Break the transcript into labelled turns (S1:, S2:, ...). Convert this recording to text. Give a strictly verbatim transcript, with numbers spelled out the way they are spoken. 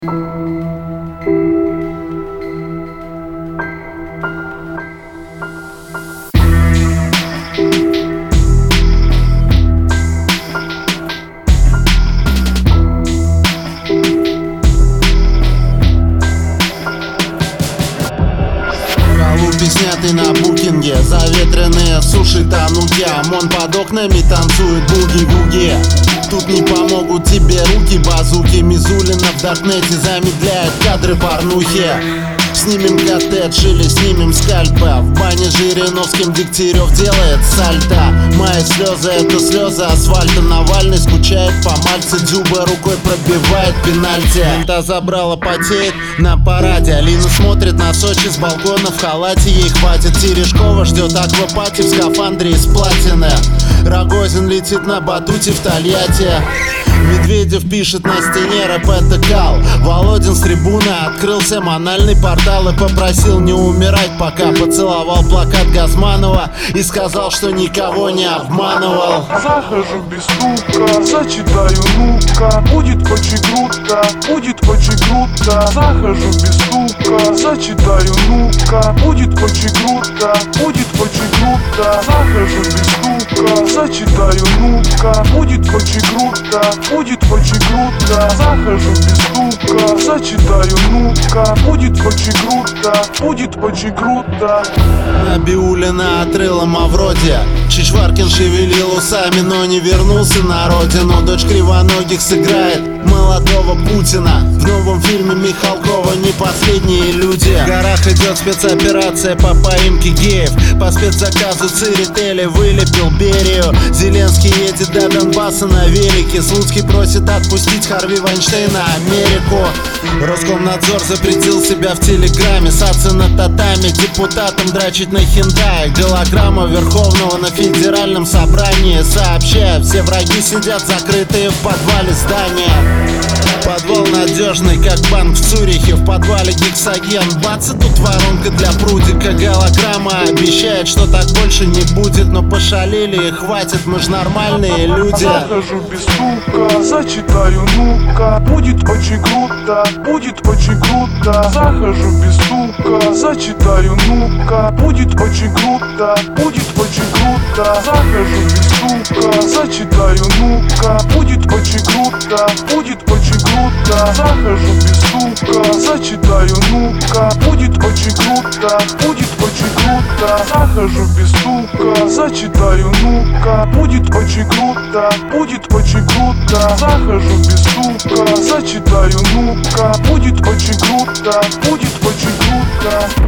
S1: Голуби сняты на букинге, заветренные суши тонут я. ОМОН под окнами танцует буги-вуги. Тут не помогут тебе руки, базуки. Мизулина в даркнете замедляет кадры порнухи. Снимем коттедж или снимем скальпа. В бане Жириновским Дегтярев делает сальто. Мои слезы — это слезы асфальта. Навальный скучает по Мальце. Дзюба рукой пробивает пенальти. Мента забрала, потеет на параде. Алина смотрит на Сочи с балкона в халате. Ей хватит. Терешкова ждет аквапати в скафандре из платины. Рогозин летит на батуте в Тольятти. Медведев пишет на стене рэп — это кал. Володин с трибуны открылся мональный портал и попросил не умирать, пока поцеловал плакат Газманова и сказал, что никого не обманывал.
S2: Захожу без стука, зачитаю ну-ка, будет очень круто, будет очень круто. Захожу без стука, зачитаю ну-ка, будет очень круто, будет очень круто. Захожу без стука, зачитаю ну-ка, будет очень круто, будет очень круто. Захожу без стука, зачитаю ну-ка, будет очень круто, будет очень круто.
S1: Набиуллина отрыла Мавроди. Чичваркин шевелил усами, но не вернулся на родину. Дочь Кривоногих сыграет молодого Путина. В новом фильме Михалкова не последние люди. В горах идет спецоперация по поимке геев. По спецзаказу Церетели вылепил Берию. Зеленский едет до Донбасса на велике. Слуцкий просит отпустить Харви Вайнштейна Америку. Роскомнадзор запретил себя в Телеграме. Саться на татами, депутатам драчить на хентае. Голограмма Верховного на федеральном собрании сообщает: все враги сидят закрытые в подвале здания. Подвал надежный, как банк в Цюрихе. В подвале гексоген. Бац, и тут воронка для прудика. Голограмма обещает, что так больше не будет. Но пошалили и хватит, мы ж нормальные люди.
S2: Захожу без стука, зачитаю ну-ка, будет очень круто, будет очень круто. Захожу без стука, зачитаю ну-ка, будет очень круто, будет очень круто. Захожу без стука, зачитаю ну-ка, будет очень круто, будет очень круто. Захожу без стука, зачитаю ну-ка, будет очень круто, будет очень круто. Захожу без стука, зачитаю ну-ка, будет очень круто, будет очень круто. Захожу без стука, зачитаю ну-ка, будет очень круто, будет очень круто.